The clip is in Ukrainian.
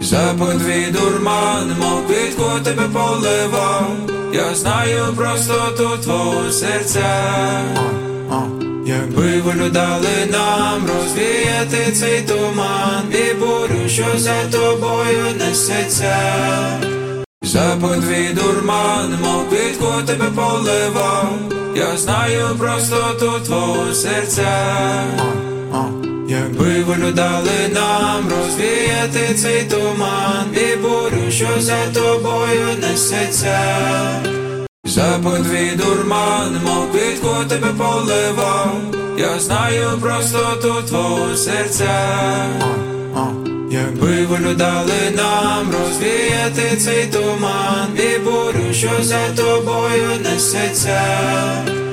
Запах твій дурман, мов квітку тебе поливав. Я знаю простоту твого серця. Якби волю дали нам розвіяти цей туман і бурю, що за тобою несеться. Запах твій дурман, мов квітку тебе поливав. Я знаю простоту твого серця. Якби волю дали нам розвіяти цей туман і бурю, що за тобою несеться. Запах твій дурман, мов квітку тебе поливав. Я знаю простоту твого серця. Якби волю дали нам розвіяти цей туман і бурю, що за тобою несеться.